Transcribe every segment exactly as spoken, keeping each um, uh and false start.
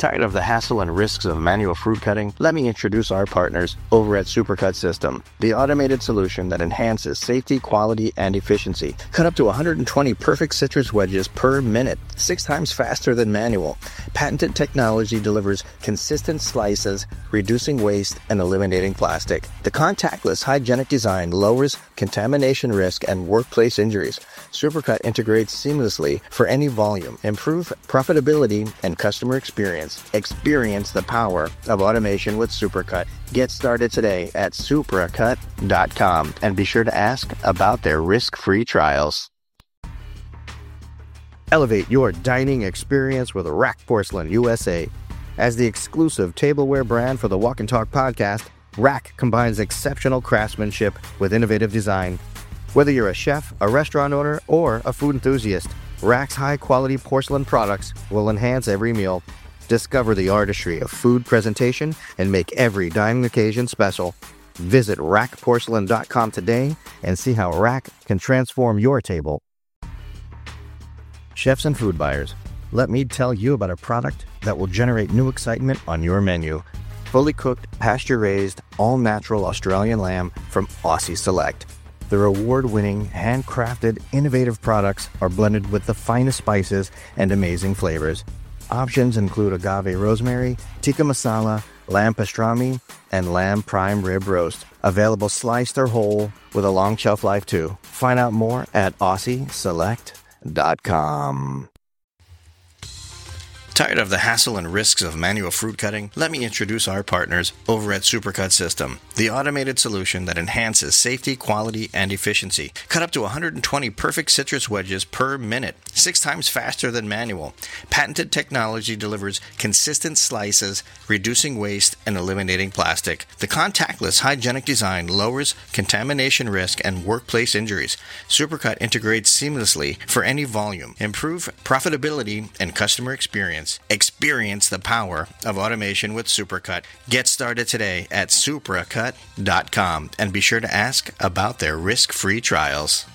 Tired of the hassle and risks of manual fruit cutting? Let me introduce our partners over at Supercut System, the automated solution that enhances safety, quality, and efficiency. Cut up to one hundred twenty perfect citrus wedges per minute, six times faster than manual. Patented technology delivers consistent slices, reducing waste and eliminating plastic. The contactless, hygienic design lowers contamination risk and workplace injuries. Supercut integrates seamlessly for any volume. Improve profitability and customer experience. Experience the power of automation with Supercut. Get started today at supracut dot com and be sure to ask about their risk-free trials. Elevate your dining experience with Rack Porcelain U S A. As the exclusive tableware brand for the Walk and Talk podcast, Rack combines exceptional craftsmanship with innovative design. Whether you're a chef, a restaurant owner, or a food enthusiast, Rack's high-quality porcelain products will enhance every meal. Discover the artistry of food presentation and make every dining occasion special. Visit rack porcelain dot com today and see how Rack can transform your table. Chefs and food buyers, let me tell you about a product that will generate new excitement on your menu. Fully cooked, pasture-raised, all-natural Australian lamb from Aussie Select. Their award-winning, handcrafted, innovative products are blended with the finest spices and amazing flavors. Options include agave rosemary, tikka masala, lamb pastrami, and lamb prime rib roast. Available sliced or whole with a long shelf life too. Find out more at aussie select dot com. Tired of the hassle and risks of manual fruit cutting? Let me introduce our partners over at Supercut System, the automated solution that enhances safety, quality, and efficiency. Cut up to one hundred twenty perfect citrus wedges per minute, six times faster than manual. Patented technology delivers consistent slices, reducing waste and eliminating plastic. The contactless, hygienic design lowers contamination risk and workplace injuries. Supercut integrates seamlessly for any volume. Improve profitability and customer experience. Experience the power of automation with Supercut. Get started today at supracut dot com and be sure to ask about their risk-free trials.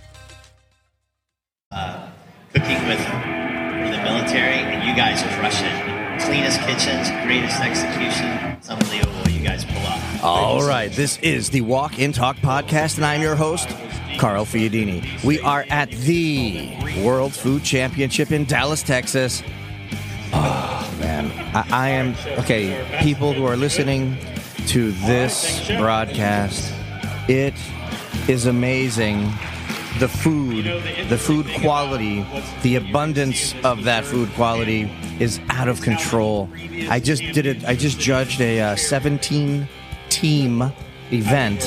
Uh, cooking with for the military, and you guys crush it. Cleanest kitchens, greatest execution. It's unbelievable what you guys pull off. All right, this is the Walk and Talk podcast, and I'm your host, Carl Fiadini. We are at the World Food Championship in Dallas, Texas. Oh, man. I, I am, okay, people who are listening to this broadcast, it is amazing. The food, the food quality, the abundance of that food quality is out of control. I just did it, I just judged a uh, seventeen-team event.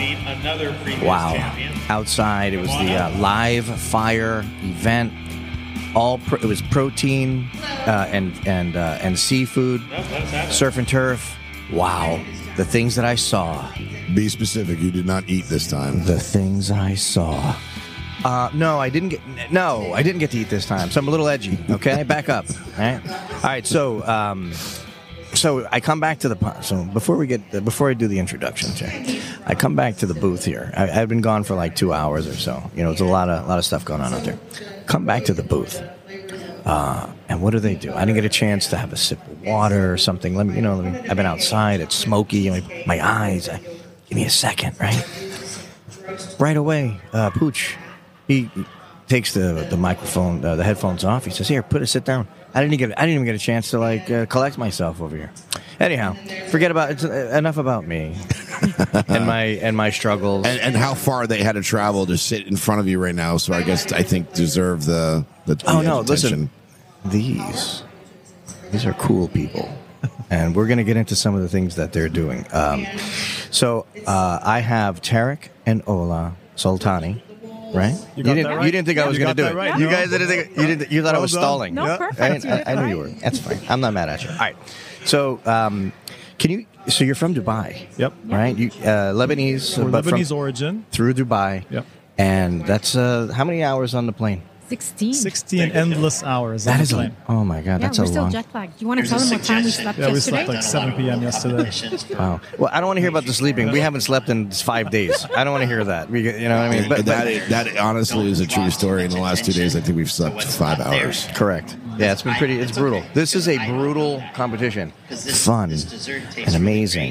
Wow. Outside, it was the uh, live fire event. All pro- it was protein uh, and and uh, and seafood, surf and turf. Wow, the things that I saw. Be specific. You did not eat this time. The things I saw. Uh, no, I didn't get. No, I didn't get to eat this time. So I'm a little edgy. Okay, back up. All right. All right. So, um, so I come back to the. So before we get before I do the introduction, Jay, I come back to the booth here. I, I've been gone for like two hours or so. You know, it's a lot of a lot of stuff going on out there. Come back to the booth. Uh, and what do they do? I didn't get a chance to have a sip of water or something. Let me, you know, let me, I've been outside. It's smoky. My, my eyes. I, give me a second, right? Right away, uh, Pooch, he takes the the microphone, uh, the headphones off. He says, "Here, put it, sit down." I didn't get. I didn't even get a chance to like uh, collect myself over here. Anyhow, forget about it's uh, enough about me and my and my struggles and, and how far they had to travel to sit in front of you right now. So I guess I think deserve the the. the oh no! attention. Listen, these these are cool people, and we're going to get into some of the things that they're doing. Um, so uh, I have Tarek and Ola Soltani. Right? You, you, didn't, right? you didn't think yeah, I was going to do it. Right. You No. guys didn't think you didn't. You thought well I was done. stalling. No, Yeah. perfect. I, I, I knew you were. That's fine. I'm not mad at you. All right. So, um, can you? So you're from Dubai. Yep. Right. You uh, Lebanese. We're but Lebanese from, origin. through Dubai. Yep. And that's uh, how many hours on the plane? sixteen. sixteen endless hours. That on is the a, plane. oh my God, Yeah, that's we're a still long. jet lagged. You want to Here's tell a them what time we suggestion. slept Yeah, we yesterday? slept like seven p.m. yesterday. Wow. Well, I don't want to hear about the sleeping. We haven't slept in five days. I don't want to hear that. We, you know what I mean? But, that, but that honestly is a true story. In the last two days, I think we've slept five hours. correct. Yeah, it's been pretty. It's brutal. This is a brutal competition. Fun and amazing,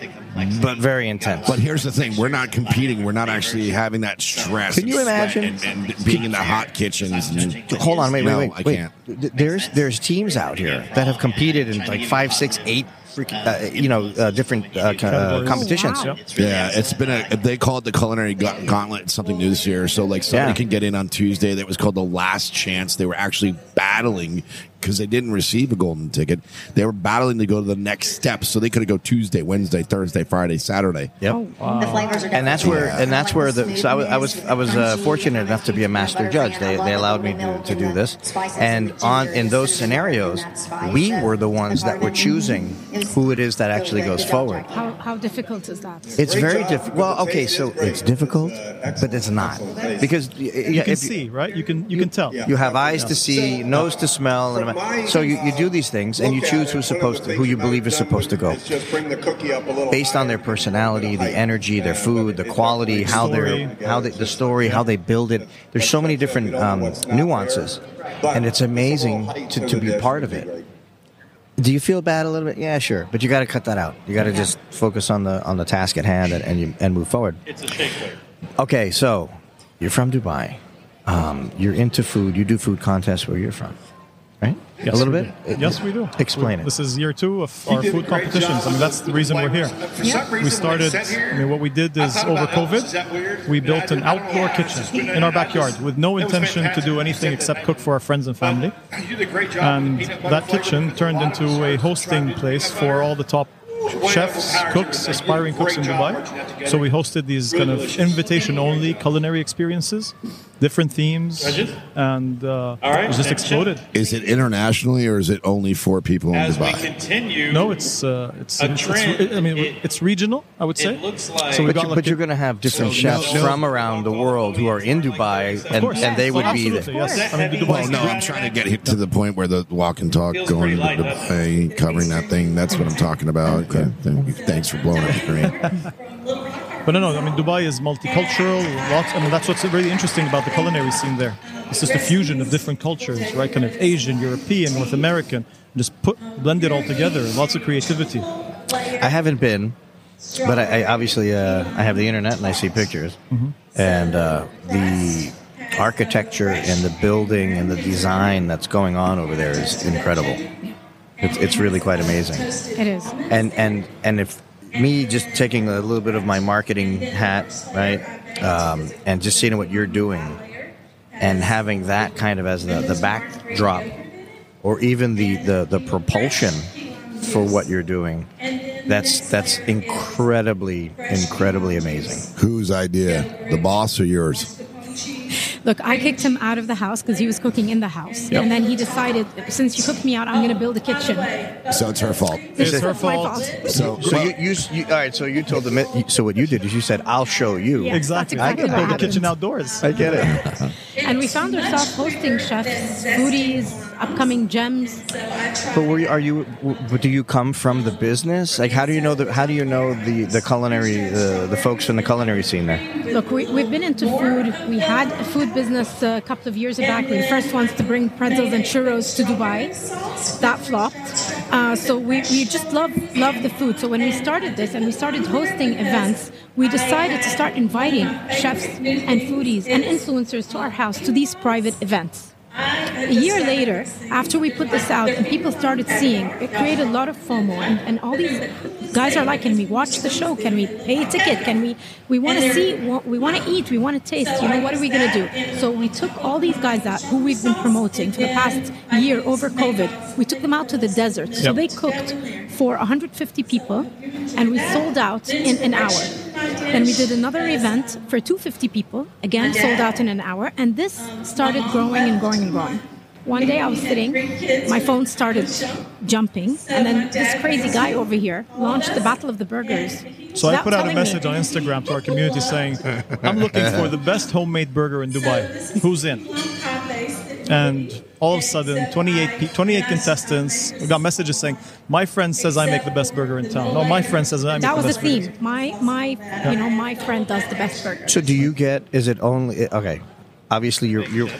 but very intense. But here's the thing: we're not competing. We're not actually having that stress. Can you and sweat imagine? and, and being in the hot kitchens? And, Hold on, wait, wait, no, wait, I wait. can't. Th- There's there's teams out here that have competed in like five, six, eight, freaking, uh, you know, uh, different uh, co- uh, competitions. Oh, wow. Yeah, it's been a. They call it the culinary Ga- gauntlet. It's something new this year. So like somebody Yeah. can get in on Tuesday. That was called the last chance. They were actually battling because they didn't receive a golden ticket. They were battling to go to the next step, so they could go Tuesday, Wednesday, Thursday, Friday, Saturday. Yep. Oh, The flavors are And that's where, definitely and that's where the. smooth, So I was, I was, I was uh, crunchy, fortunate enough to be a master butter, judge. and They, I love they the allowed me milk to, to and do the this, spices and and the on ginger in and those the cinnamon scenarios, and that spice we and were the the ones that were garlic. choosing It was who it is that really actually good. goes Good job, forward. Jack. How, how difficult is that? It's very difficult. Well, okay, so it's difficult, but it's not because y- y- You can if see, right? You can you can tell. You have eyes to see, nose to smell, and so you, you do these things, and you choose who's supposed to, who you believe is supposed to go, based on their personality, the energy, their food, the quality, how they're, how they, the story, how they build it. There's so many different um, nuances, and it's amazing to, to be part of it. Do you feel bad a little bit? Yeah, sure, but you got to cut that out. You got to just focus on the on the task at hand and and, you, and move forward. It's a shakeaway. Okay, so you're from Dubai. Um, you're into food. You do food contests where you're from, right? Yes, a little we bit. do. Yes, we do. Explain We- it. This is year two of our food competitions. I mean, that's the reason we're here. We started. I mean, what we did is over COVID, we built an outdoor kitchen in our backyard with no intention to do anything except cook for our friends and family. And that kitchen turned into a hosting place for all the top chefs, cooks, aspiring cooks in Dubai. So we hosted these kind of invitation-only culinary experiences, different themes, and uh, it was just exploded. Is it internationally or is it only for people in As we Dubai? continue, No, it's uh, it's, A it's, trend. it's I mean, It- it's regional. I would say. it looks like- So we But, got you, like but a- you're going to have different So chefs no- no- from around the world who are in Dubai, and, course. and they would Oh, be absolutely, there. yes. I mean, the Well, Dubai. no, I'm trying to get hit to the point where the walk and talk Feels going pretty to light, doesn't Dubai, covering that thing. That's what I'm talking about. Okay. Thank you. Thanks for blowing up the screen. But no, no. I mean, Dubai is multicultural. Lots. I mean, that's what's really interesting about the culinary scene there. It's just a fusion of different cultures, right? Kind of Asian, European, North American. Just put blend it all together. Lots of creativity. I haven't been, but I, I obviously uh, I have the internet and I see pictures, and uh, the architecture and the building and the design that's going on over there is incredible. It's, it's really quite amazing. It is. And and and if me just taking a little bit of my marketing hat, right, um, and just seeing what you're doing, and having that kind of as the, the backdrop, or even the, the, the propulsion for what you're doing, that's that's incredibly incredibly amazing. Whose idea? The boss or yours? Look, I kicked him out of the house because he was cooking in the house. And then he decided, since you kicked me out, I'm going to build a kitchen. So it's her fault. It's her That's my fault. So, So you, you, you all right? So you told them. It, so what you did is you said, "I'll show you." Yeah. Exactly. That's I exactly can what build a happened. kitchen outdoors. I get it. And we found ourselves hosting chefs, foodies, upcoming gems. But were you, are you? w- Do you come from the business? Like, how do you know the? How do you know the the culinary the the folks from the culinary scene there? Look, we, we've been into food. We had a food business a couple of years back. We were the first ones to bring pretzels and churros to Dubai. That flopped. Uh, so we, we just love love the food. So when we started this and we started hosting events, we decided to start inviting chefs and foodies and influencers to our house to these private events. A year later, after we put this out and people started seeing, it created a lot of FOMO. And, and all these guys are like, can we watch the show? Can we pay a ticket? Can we, we want to see, we want to eat, we want to taste. You know, what are we going to do? So we took all these guys out who we've been promoting for the past year over COVID. We took them out to the desert. So Yep. they cooked for one hundred fifty people and we sold out in an hour. Then we did another event for two hundred fifty people, again sold out in an hour, and this started growing and growing and growing. One day I was sitting, my phone started jumping, and then this crazy guy over here launched the Battle of the Burgers. So I without put out a telling me. message on Instagram to our community saying, I'm looking for the best homemade burger in Dubai. Who's in? And all of a sudden, twenty-eight, pe- twenty-eight contestants. We got messages saying, "My friend says I make the best burger in town." No, my friend says I make That the was the best theme. burger. My my you know my friend does the best burger. So do you get? Is it only okay? Obviously, you're you're.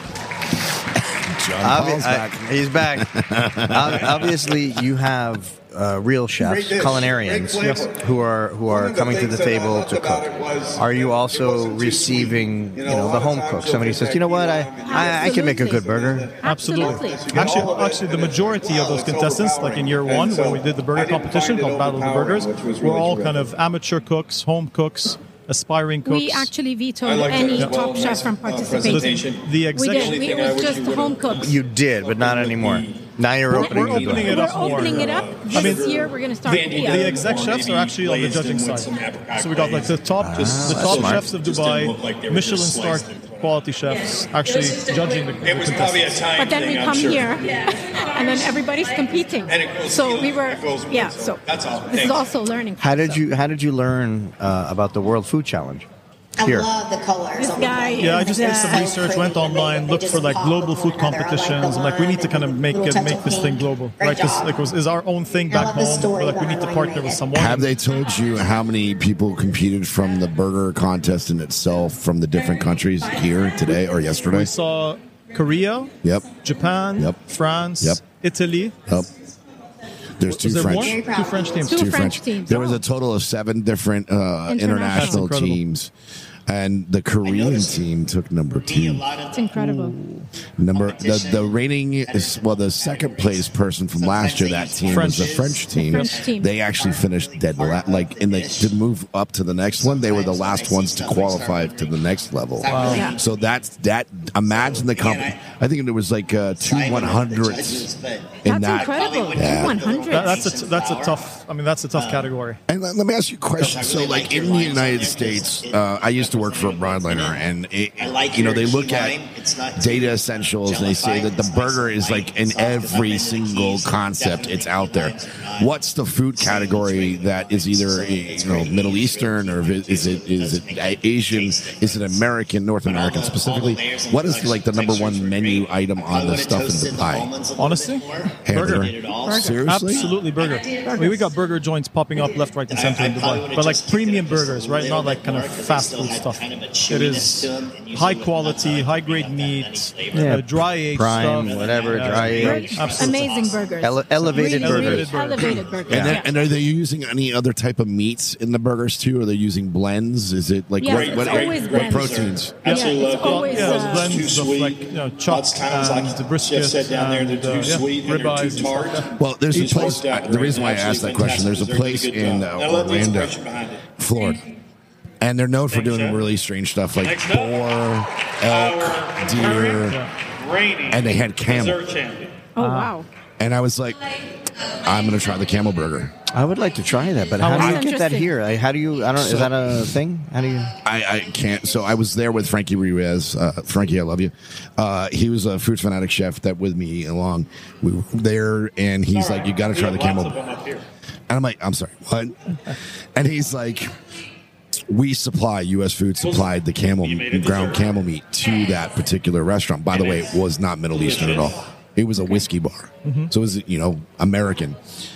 John Obvi- Paul's I- back. he's back. Ob- Obviously, you have uh, real chefs, culinarians, who are who are coming to the table to cook. Are you also receiving, you know, the home cook? Somebody says, you know what, I I, I can make a good burger. Absolutely. Actually, actually, the majority of those contestants, like in year one, when we did the burger competition called Battle of the Burgers, were all kind of amateur cooks, home cooks, aspiring cooks. We actually vetoed any top chef from participating. The We exec- did. We, it was just home cooks. You did, but not anymore. Now you're We're- opening, we're the door. opening it We're up more. opening it up. This I mean, year we're going to start. The, yeah. the exec chefs are actually on the judging side. So we got like the top, the top smart. chefs of Dubai, Michelin star quality chefs, actually judging the, the It was probably a contestants. time But then we thing, I'm come sure. here, and then everybody's competing. And it goes So together. we were, It goes with yeah. it. So So that's all. this is Thanks. also learning. How did so. you How did you learn uh, about the World Food Challenge? I Here. love the colors. This on the guy plate. Yeah, I is, just did some uh, research, went online, looked for like global food competitions. I'm like, we need to kind of make it, make this thing global, right? Because like, it was, is our own thing back home. We're like, we need to partner with someone. Have they told you how many people competed from the burger contest in itself from the different countries here today or yesterday? We saw Korea, Yep. Japan, Yep. France, Yep. Italy. Yep. There's two Was there French. more? Two French teams. Two French teams. There was a total of seven different uh, International. international That's incredible. teams. And the Korean team took number two. It's incredible. Number the the reigning is well the second place person from last year. That team French. was the French team. French team. They actually finished dead la- like in the to move up to the next one. They were the last ones to qualify to the next level. Yeah. So that's that. Imagine the company. I think there was like uh, two one hundredths in That's that. incredible. Yeah. Two one hundred. That, that's a t- that's a tough. I mean, that's a tough category. And let, let me ask you a question. So, like in the United States, uh, I used to work for a broadliner, and it, you know they look at data essentials and they say that the burger is like in every single concept it's out there. What's the food category that is either you know Middle Eastern or is it is it Asian? Is it American, North American specifically? What is like the number one menu item on the stuff in Dubai? Honestly, Hamburger. burger. Seriously? Absolutely burger. I mean, we got burger joints popping up left, right, and center in Dubai. But like premium burgers, right? Not like kind of fast food stuff. It is high quality, high grade meat, Yeah. uh, dry aged Prime, stuff. whatever, dry aged. Absolutely. Amazing burgers. Ele- elevated really, burgers. Really elevated burgers. And, then, Yeah. and are they using any other type of meats in the burgers too? Are they using blends? Is it like Yes, what, it's what, always what blends. proteins? Yeah, Absolutely it's love it. always, Yeah, uh, those blends Too of sweet. like you know Lots chopped of times, like and the Jeff brisket said down there, they're and, too uh, yeah, sweet and they're ribeyes too and stuff tart. like that. Well, there's a Each place. worked out The reason why I great. asked that question, there's a Absolutely place fantastic. in They're uh, doing a good job. I love the Orlando, inspiration behind it. Florida, and they're known for Thanks, doing Jeff. really strange stuff like Next up, boar, elk, deer, Reigning and they had camel. dessert champion. Oh wow. And I was like, I'm going to try the camel burger. I would like to try that, but how do That's you get that interesting. here? Like, how do you? I don't. Is that a thing? How do you? I, I can't. So I was there with Frankie Ruiz. Uh, Frankie, I love you. Uh, he was a food fanatic chef that with me along. We were there, and he's like, "You got to try the camel." Lots of them up here. And I'm like, "I'm sorry, what?" And he's like, "We supply U S Food supplied the camel ground camel meat to that particular restaurant. By the way, it was not Middle Eastern at all. It was a whiskey bar, so it was you know American."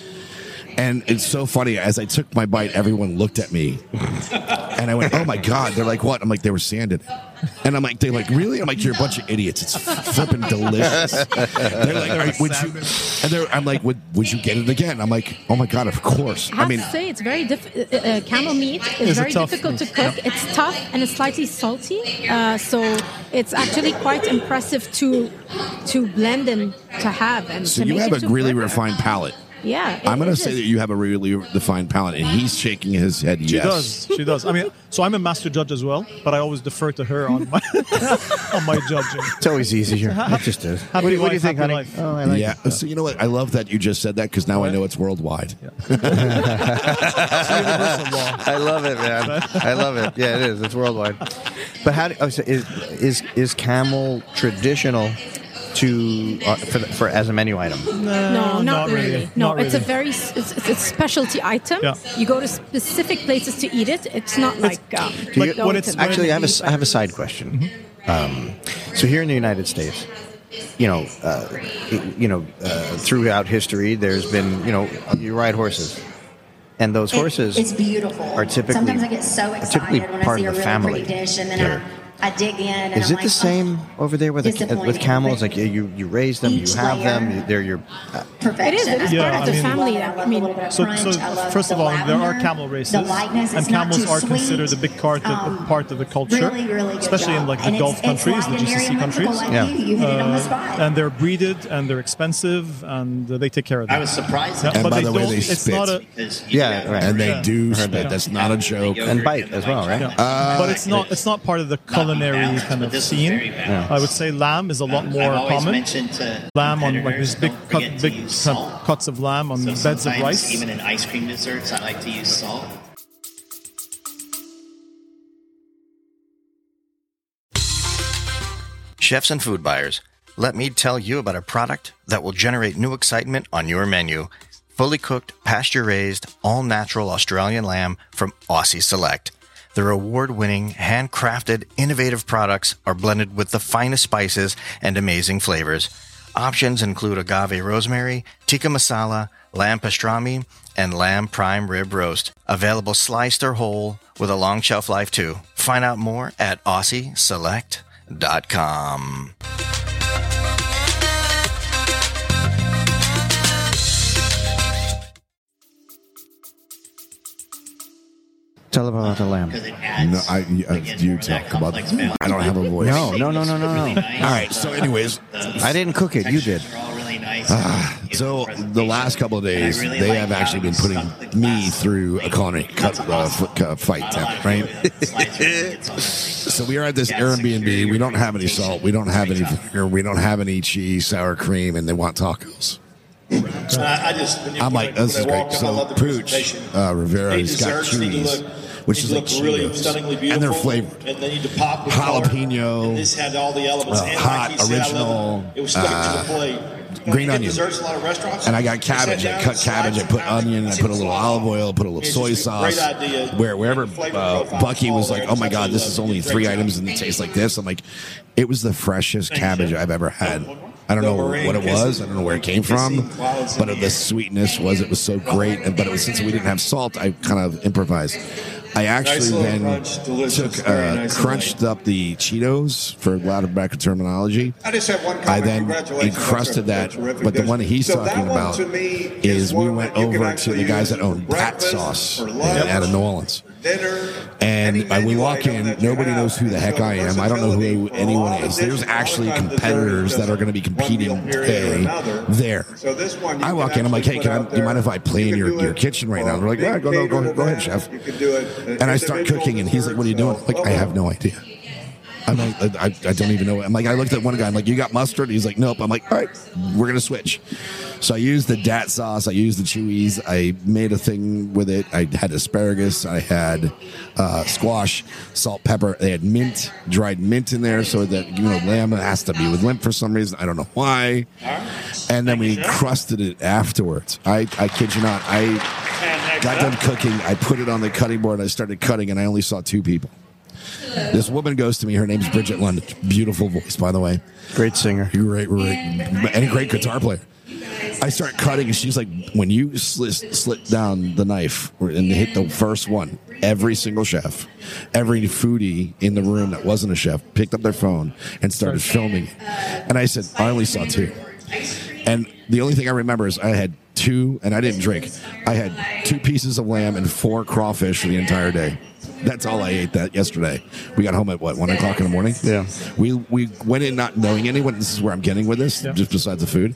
And it's so funny. As I took my bite, everyone looked at me, and I went, "Oh my god!" They're like, "What?" I'm like, "They were sanded," and I'm like, "They like really?" I'm like, "You're a bunch of idiots. It's flipping delicious." They're like, "Are- "Would you?" And they're, I'm like, "Would Would you get it again?" I'm like, "Oh my god, of course." I I have mean, to say, it's very diff- uh, uh, camel meat is It's a very tough difficult to meat. cook. It's tough and it's slightly salty, uh, so it's actually quite impressive to to blend and to have. And so to you make have it a to really burger. refined palate. Yeah, it- I'm going it to say is. that you have a really defined palate, and he's shaking his head She yes. does. She does. I mean, so I'm a master judge as well, but I always defer to her on my on my judging. It's always easier. It just is. What, do you- what do you life, think, happy honey? life. Oh, I like Yeah. So you know what? I love that you just said that because now I know it's worldwide. Universal law. I love it, man. I love it. Yeah, it is. It's worldwide. But how do, oh, so is is is camel traditional to uh, for, the, for as a menu item? No, not, not really. really. No, Not it's a really. very s- it's, it's a specialty item. Yeah. You go to specific places to eat it. It's not like um, Do you- go when to it's- the- Actually, I have a I have a side question. Um, so here in the United States, you know, uh, you know, uh, throughout history, there's been, you know, you ride horses. And those horses it, it's beautiful. are typically, Sometimes I get so excited when I part see of a the really family. pretty dish, and then Yeah. I, I dig in. And Is I'm it like, the same oh, over there with the, disappointing. with camels? Like you, you raise them, Each you have them, layer. they're your. Uh, perfection. It is. It is Yeah, part of I the mean- family. I love I a mean, little bit of So, crunch. so I love first the of all, there are lavender, camel races, the lightness. and It's not camels too are sweet. considered a big part of, Um, part of the culture, Really, really good especially job. in like the And Gulf it's, it's countries, light the G C and C very countries. whimsical, like Yeah. you. You hit it on the Uh, spot. and they're breeded and they're expensive and uh, they take care of them. I was surprised. Yeah, at And but by they the way, don't. they It's spit. not a. because you Yeah, got right. And they Yeah. do Heard spit. that. That's not a joke. And bite as well, right? Yeah. Uh, but it's not. It's not part of the culinary balanced, kind but of this is scene. very balanced. I would say lamb is a lot Um, more I've always common. mentioned to Lamb on like competitors, these big don't cut, forget to big use cut, salt. cuts of lamb on So beds of sometimes, rice. even in ice cream desserts, I like to use salt. Chefs and food buyers, let me tell you about a product that will generate new excitement on your menu. Fully cooked, pasture-raised, all-natural Australian lamb from Aussie Select. Their award-winning, handcrafted, innovative products are blended with the finest spices and amazing flavors. Options include agave rosemary, tikka masala, lamb pastrami, and lamb prime rib roast. Available sliced or whole with a long shelf life too. Find out more at aussie select dot com. Tell them about the lamb. Because it adds, No, I, uh, again, you more of that talk about. complex balance. I don't have a voice. No, no, no, no, no, no. Really nice. All right. So, anyways, I didn't cook it. You did. Textures are all really nice. so the last couple of days, And I really they like have how actually been you putting stuck the me glass through a plate. culinary cut, uh, f- uh, fight, Not a lot of right? food, it slides right in, it's on the plate. So we are at this Yeah, Airbnb. security, We don't have any salt. We don't have any Great job. vinegar. We don't have any cheese, sour cream, and they want tacos. I, I just, when you, I'm when like, I- this is when I great. walk in, I So love the Pooch presentation. uh, Rivera, Hey, he's got desserts need to cheese, look- which need is to like look really Cheetos, stunningly and beautiful, they're flavored. and they need to pop with Jalapeno, color. And this had all the elements. uh, and hot, like he said, I love original, it. It was stuck uh, to the plate. green You get onion. Desserts, in a lot of restaurants. And I got They sit cabbage. I down, cut slice cabbage. I and put pound it, onion. I and put a it's little raw. olive oil. Put a little It's soy just a great sauce. idea. Where wherever The flavor uh, profile Bucky is was all like, there. "Oh my It's God, this is absolutely only lovely. three Great items job. and it tastes like this." I'm like, it was the freshest cabbage I've ever had. I don't The know meringue what it was. I don't know where it came from, kissing clouds in but the the air. sweetness was it was so great. And but it was since we didn't have salt, I kind of improvised. I actually Nice little then crunch, delicious, took very uh, nice and crunched up the Cheetos for lack of better terminology. I just have one comment. I then Congratulations. encrusted That's a- that, that's a but the terrific one dish. he's So talking that one about to me is we one went that you can over to actually the guys use that own for Bat breakfast, Sauce for in- lunch, out of New Orleans. dinner, And any uh, we menu walk item in, that you nobody have. knows who the heck I am. I don't know who Versatility for a anyone lot of is. There's dishes. A lot of actually times the competitors dessert that are going to be doesn't one competing meal period or today another. there. So this one you I can walk in, I'm like, hey, actually can I, put out do you mind there. if I play in You your, can do your it kitchen right for now? And they're like, big yeah, go, go, go, catered go ahead, event. chef. You can do it. And I start cooking, and he's like, what are you doing? I'm like, I have no idea. I'm like, I, I don't even know. I'm like, I looked at one guy. I'm like, you got mustard? He's like, nope. I'm like, all right, we're gonna switch. So I used the dat sauce. I used the chewies. I made a thing with it. I had asparagus. I had uh, squash, salt, pepper. They had mint, dried mint in there, so that you know, lamb has to be with lamb for some reason. I don't know why. And then we crusted it afterwards. I, I kid you not. I got done cooking. I put it on the cutting board. I started cutting, and I only saw two people. This woman goes to me. Her name's Bridget London. Beautiful voice, by the way. Great singer. Great, great, and a great guitar player. I start cutting, and she's like, when you slit, slit down the knife and hit the first one, every single chef, every foodie in the room that wasn't a chef picked up their phone and started filming it. And I said, I only saw two. And the only thing I remember is I had two, and I didn't drink. I had two pieces of lamb and four crawfish for the entire day. That's all I ate that yesterday. We got home at what, one o'clock in the morning? Yeah. We we went in not knowing anyone. This is where I'm getting with this, Yeah. just besides the food.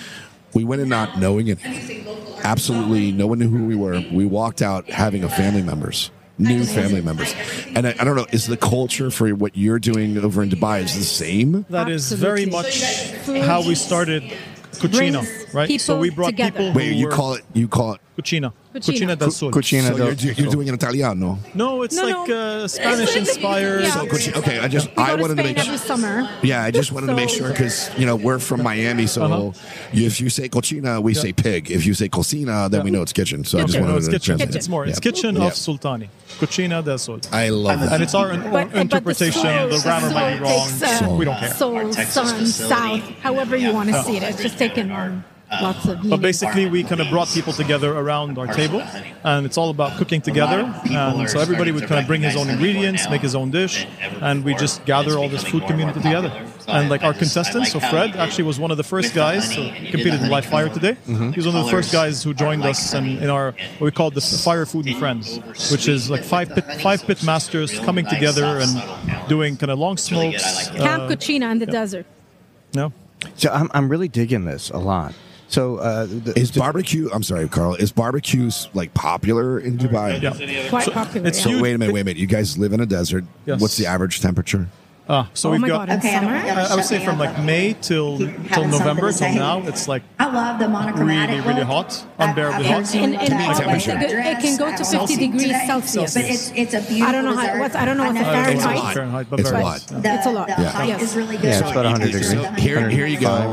We went in not knowing anyone. Absolutely, no one knew who we were. We walked out having a family members, new family members. And I, I don't know, is the culture for what you're doing over in Dubai is the same? That is very Absolutely. much Food how we started Cucina, brings right? So people we brought together. people. Wait, who you were, call it you call it Cucina. Cucina del Sol. Cucina So del you're, you're doing an Italiano. No, it's No, like no. uh, Spanish-inspired. Yeah. So cucina, okay, I just We I go to wanted to Spain make every sure. summer. Yeah, I just wanted to make So- sure because you know we're from Miami, so Uh-huh. if you say cochina, we say pig. If you say cocina, then we know it's kitchen. So I just Okay, wanted no, it's to kitchen. translate. It's more. It's Yeah. kitchen Yeah. of Sultani. Cucina del Sol. I love And that. it's our But- but the interpretation. soul- The grammar might be soul wrong. takes, uh, We don't care. Soul, Texas sun, facility. south, however you want to see it. It's just taken on lots of meaning. But basically, we kind of brought people together around our table, and it's all about cooking together. And so everybody would kind of bring his own ingredients, make his own dish, and we just gather all this food community together. And like our contestant, so Fred actually was one of the first guys. So he competed in live fire today. Mm-hmm. He was one of the first guys who joined us and in our what we call the Fire Food and Friends, which is like five pit, five pit masters coming together and doing kind of long smokes. Camp uh, Cucina in the desert. no. So I'm I'm really digging this a lot. So uh, the, Is barbecue? I'm sorry, Carl. Is barbecue like popular in Dubai? Yeah. Quite popular. it's yeah. So huge. wait a minute, wait a minute. You guys live in a desert. Yes. What's the average temperature? Ah, so Oh we've my got. God, in Okay, I don't summer? forget I, I would shut say me from up. like May till Keep till having November something till to say. now, it's like I love the monochromatic really, really look. hot, unbearably I've- hot. I've seen In, in that Egypt, temperature. it, can- it can go to fifty degrees Celsius. But it's it's a beautiful I don't know how- dessert. what's- I don't know what the I've never It's a Fahrenheit. lot. Fahrenheit, but It's a very lot. hot. The, It's a lot. The Yeah. height Yes. is really good. Yeah, it's about one hundred degrees. Here, here you go.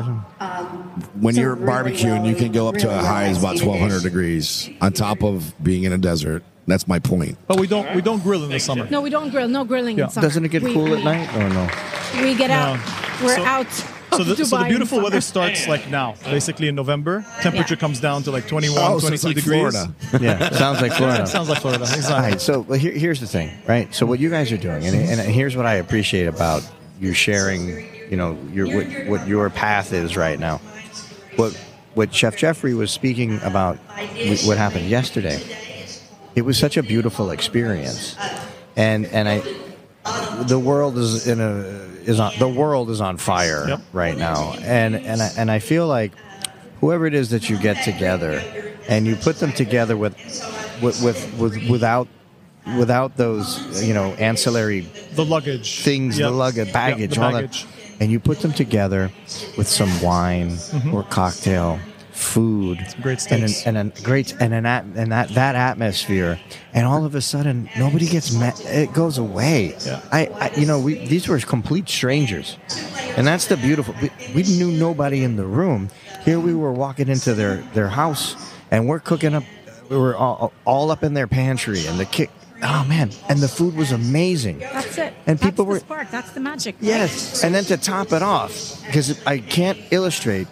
When So you're really barbecuing, well- you can go up to really a high as well about executed twelve hundred dish. degrees on top of being in a desert. That's my point. But we don't we don't grill in the summer. No, we don't grill. No grilling Yeah. in summer. doesn't it get We- cool we, at night or no? We get out. No. We're So- out. So of the, Dubai so the in beautiful summer. weather starts like now, basically in November. Temperature Yeah. comes down to like twenty-one, Oh, so it's twenty-two like degrees. Florida. Yeah, sounds like Florida. Sounds like Florida. All Exactly. right, so but here, here's the thing, right? So what you guys are doing, and, and here's what I appreciate about you sharing, you know, your what, what your path is right now. What what Chef Jeffrey was speaking about, what happened yesterday. It was such a beautiful experience, and and I, the world is in a is on the world is on fire Yep. right now, and and I, and I feel like whoever it is that you get together, and you put them together with with with, with without without those you know ancillary The luggage. things, Yep. the luggage, Yep, baggage, the all baggage. that, and you put them together with some wine Mm-hmm. or cocktail, food, great and an, steaks. and a great and an at, and that that atmosphere, and all of a sudden nobody gets met. It goes away. Yeah. I, I, you know, we these were complete strangers, and that's the beautiful. We, we knew nobody in the room. Here we were walking into their their house, and we're cooking up. We were all, all up in their pantry, and the kick. Oh man! And the food was amazing. That's it. And people That's were the spark. That's the magic. right? yes. And then to top it off, because I can't illustrate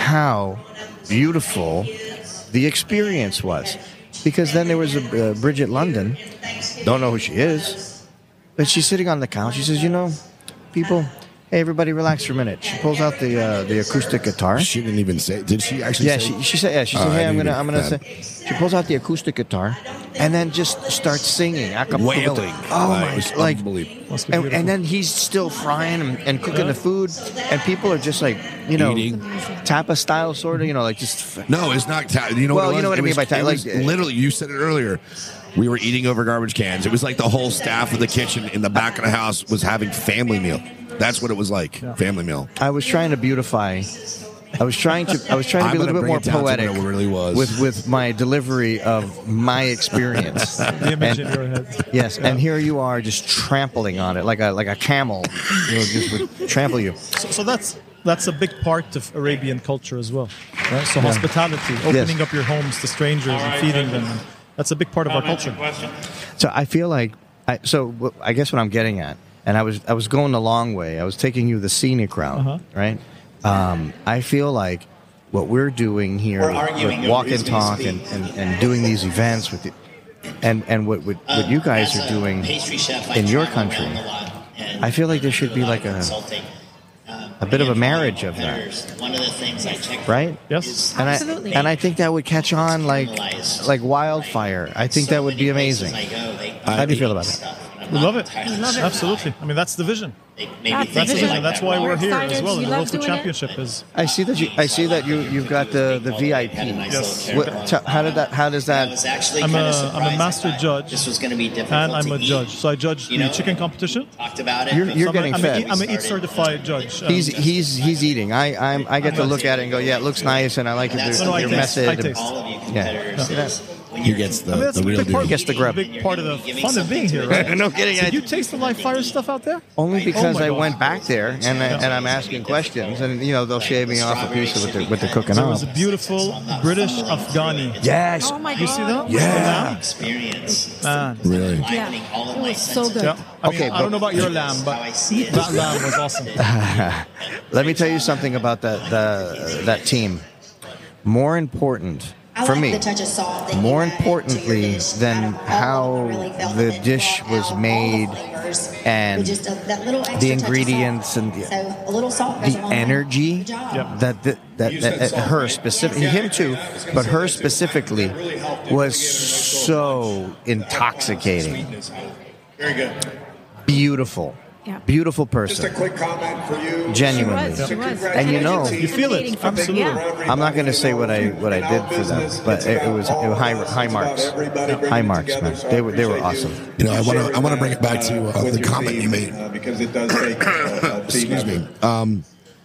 how beautiful the experience was, because then there was a uh, Bridget London. Don't know who she is, but she's sitting on the couch. She says, "You know, people." Hey, everybody, relax for a minute. She pulls out the uh, the acoustic guitar. She didn't even say. Did she actually? Yeah, say, she, she said. Yeah, she said, Oh, I "Hey, I'm didn't gonna, I'm gonna." even- Say, she pulls out the acoustic guitar, and then just starts singing, a cappella. Wailing. Oh Like, it my! was Like, unbelievable. Must be and, beautiful. and then he's still frying and, and cooking the food, and people are just like, you know, Eating. tapa style, sort of, you know, like just. No, it's not. Ta- you know Well, what it you know was? what I It mean by was- ta- it was like, uh, literally, you said it earlier. We were eating over garbage cans. It was like the whole staff of the kitchen in the back of the house was having family meal. That's what it was like. Family meal. I was trying to beautify. I was trying to. I was trying to I'm be a gonna little bit bring more it down to what poetic it really was. with with my delivery of my experience. The image And- in your head. Yes, and here you are just trampling on it like a like a camel, you know, just would trample you. So, so that's that's a big part of Arabian culture as well, right? So hospitality, opening up your homes to strangers and feeding them. That's a big part of our culture. So I feel like I so w- I guess what I'm getting at, and I was I was going the long way. I was taking you the scenic route, Uh-huh. right? Um, I feel like what we're doing here We're with, arguing with over walk and who's gonna talk speak. and, and, and doing these events with, the, and and what what, what you guys As are a doing pastry chef, I in your travel country. around a lot, and I feel like there should do be lot like of a- consulting. Um, a bit of a and marriage following of that. competitors. One of the things I check for Right? Yes. is And Absolutely. I and I think that would catch on like Caramelized. like wildfire. I think So that would many be places amazing. I go, they How do you feel about stuff, that? and I'm We not love it. entirely love it. sure Absolutely. I mean, that's the vision. They maybe That's think That's the vision. vision. That's why well. we're here Excited. as well. You And the love World Food doing it. Championship is. I see that you. I see that you. You've got the the V I P. Yes. What, t- how did that? How does I that? was actually I'm kind a- of I'm a surprised. I master thought judge, This was going to be difficult And I'm to a eat. judge. So I judge You the know, chicken competition. Talked about it. You're- but you're So getting I'm, a, fed. I'm an eat certified judge. Um, He's he's he's eating. I I'm, I get to look at it and go, yeah, it looks nice, and I like No, your, no, I your taste. method. I taste. all of you Yeah. competitors Yeah. is He gets the, I mean, that's the a real big part, deal. Gets the grub. big part of the fun of being here, right? No kidding. Did I- you taste the live fire stuff out there? Only because Oh my I God. went back there and I, and I'm asking questions, and you know they'll shave me off a piece with the with the cooking There oil. was a beautiful British Afghani. Yes. Oh my god. You see that? Yeah. Experience. Man. Really? Yeah. It was so good. Yeah. I mean, Okay, I don't know about your lamb, but that lamb was awesome. Let me tell you something about that the that team. More important I for like me, the touch of salt that you more add to your importantly dish. than Out of all how of them, I really felt the that it dish brought was out all made the flavors and with just a, that little extra the touch of ingredients salt. and the- so a little salt goes the a long way. energy Good job. Yep. that that, that, that, that her specific him too, but her specifically was so intoxicating, Very good. beautiful, Yeah. beautiful Just a person, quick comment for you. genuinely. She was. She was. And you know- You feel it. Intimidating for me. Absolutely. Yeah. I'm not going to say what I what I did for them, but it, it was it was high high marks, high marks, man. They were they were awesome. You know, I want to I want to bring it back to uh, the comment you made. Because it does take uh, a team Excuse me. effort. Um,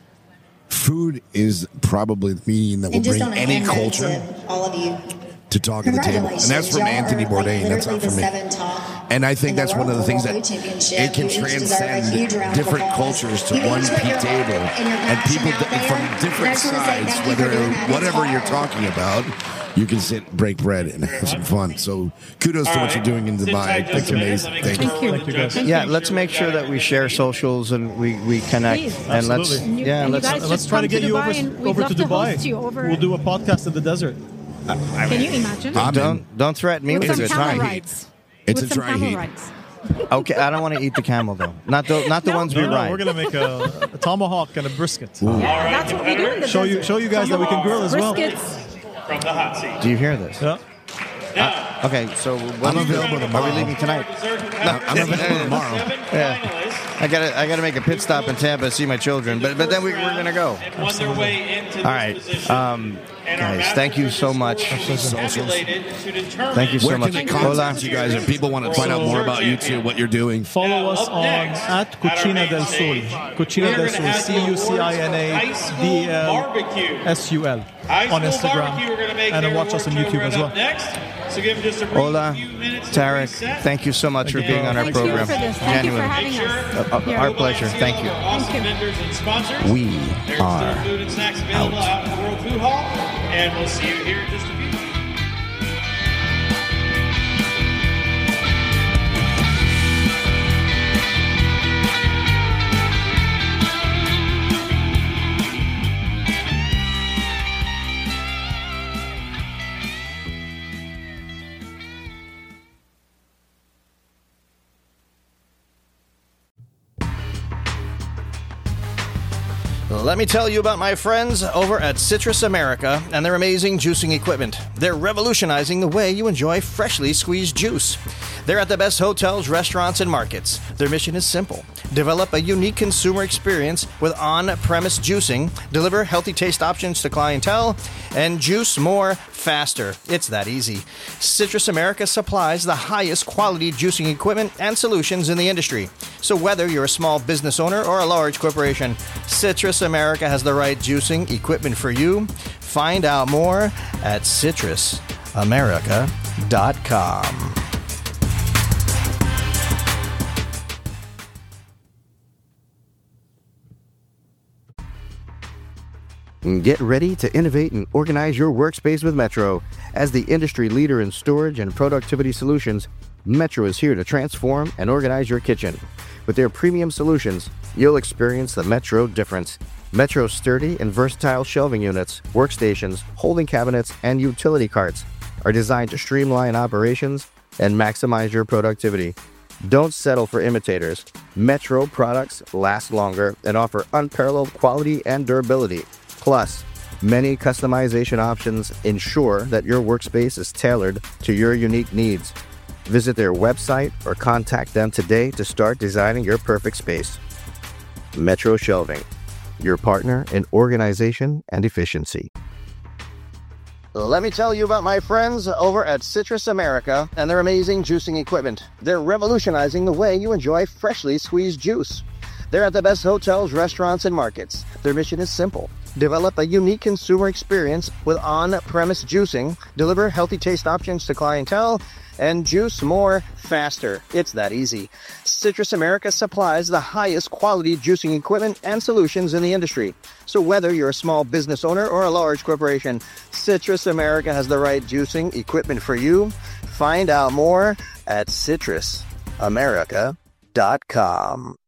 food is probably the medium that will And just bring on a any hand note culture to all of you, to talk at the table, and that's from Y'all Anthony are, like, Bourdain. That's literally not from the me. seven top And I think in the that's one of the world things for that World Food Championship. it can You each deserve a transcend huge round of different applause. cultures to You one each put peak your table, heart and your and passion people out th- there. from And I different just wanna say sides, thank you whether for doing that. It's whatever you're hard. talking about, you can sit, break bread, and have some fun. So kudos to what you're doing in Dubai. It's amazing. Thank you. Thank you. Thank you, guys. Yeah, let's make sure that we share socials and we, we connect Please. and let's Absolutely. You- yeah and you let's guys Let's just try to come get you Dubai over, and we'd over love to to Dubai. host you over- We'll do a podcast in the desert. Can you imagine? I'm in. don't don't threaten me With with a some good camel time. rides. It's With a some dry camel heat. rides. Okay, I don't want to eat the camel though. Not the not the No. ones we No, no, ride. we're gonna make a, a tomahawk and a brisket. Yeah, that's what we do in the Show you, desert. show you guys that we can grill as well. Briskets. From the hot seat. Do you hear this? Yeah. Now, Okay, so what I'm are we available doing? tomorrow. Are we leaving tonight? I'm available tomorrow. Yeah. I gotta I gotta make a pit stop in Tampa to see my children, but but then we, we're gonna go. And won their way into All right, um, guys, thank you so much. Thank you so Where much. can they Hola. contact you guys if people want to find out more about you two, what you're doing? Follow us on at Cucina del Sol. Cucina del Sol. C U C I N A D E L S U L on Instagram. And then watch us on YouTube as well. So give them just a brief Hola, few minutes to Tarek. reset. Thank you so much for Thank you. being on our Thank you program. for this. Thank you for Genuinely. having us. Uh, uh, Here. our pleasure. Thank you. Awesome Thank you. vendors and sponsors. We There's are still food and snacks available out. out in the World Food Hall, and we'll see you here in just a few. Let me tell you about my friends over at Citrus America and their amazing juicing equipment. They're revolutionizing the way you enjoy freshly squeezed juice. They're at the best hotels, restaurants, and markets. Their mission is simple: develop a unique consumer experience with on-premise juicing, deliver healthy taste options to clientele, and juice more faster. It's that easy. Citrus America supplies the highest quality juicing equipment and solutions in the industry. So whether you're a small business owner or a large corporation, Citrus America has the right juicing equipment for you. Find out more at citrus america dot com. Get ready to innovate and organize your workspace with Metro. As the industry leader in storage and productivity solutions, Metro is here to transform and organize your kitchen. With their premium solutions, you'll experience the Metro difference. Metro's sturdy and versatile shelving units, workstations, holding cabinets, and utility carts are designed to streamline operations and maximize your productivity. Don't settle for imitators. Metro products last longer and offer unparalleled quality and durability. Plus, many customization options ensure that your workspace is tailored to your unique needs. Visit their website or contact them today to start designing your perfect space. Metro Shelving, your partner in organization and efficiency. Let me tell you about my friends over at Citrus America and their amazing juicing equipment. They're revolutionizing the way you enjoy freshly squeezed juice. They're at the best hotels, restaurants, and markets. Their mission is simple. Develop a unique consumer experience with on-premise juicing, deliver healthy taste options to clientele, and juice more faster. It's that easy. Citrus America supplies the highest quality juicing equipment and solutions in the industry. So whether you're a small business owner or a large corporation, Citrus America has the right juicing equipment for you. Find out more at citrus america dot com.